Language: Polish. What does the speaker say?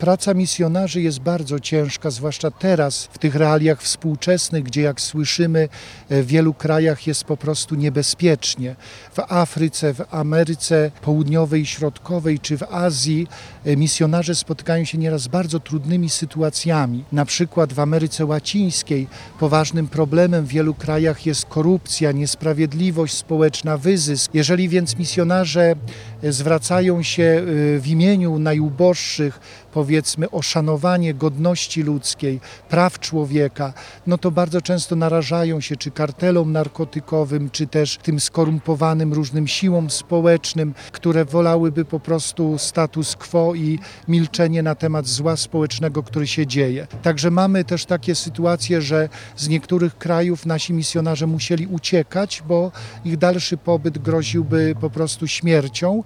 Praca misjonarzy jest bardzo ciężka, zwłaszcza teraz w tych realiach współczesnych, gdzie jak słyszymy w wielu krajach jest po prostu niebezpiecznie. W Afryce, w Ameryce Południowej i Środkowej czy w Azji misjonarze spotykają się nieraz z bardzo trudnymi sytuacjami. Na przykład w Ameryce Łacińskiej poważnym problemem w wielu krajach jest korupcja, niesprawiedliwość społeczna, wyzysk. Jeżeli więc misjonarze zwracają się w imieniu najuboższych, powiedzmy, o szanowanie godności ludzkiej, praw człowieka, no to bardzo często narażają się czy kartelom narkotykowym, czy też tym skorumpowanym różnym siłom społecznym, które wolałyby po prostu status quo i milczenie na temat zła społecznego, który się dzieje. Także mamy też takie sytuacje, że z niektórych krajów nasi misjonarze musieli uciekać, bo ich dalszy pobyt groziłby po prostu śmiercią.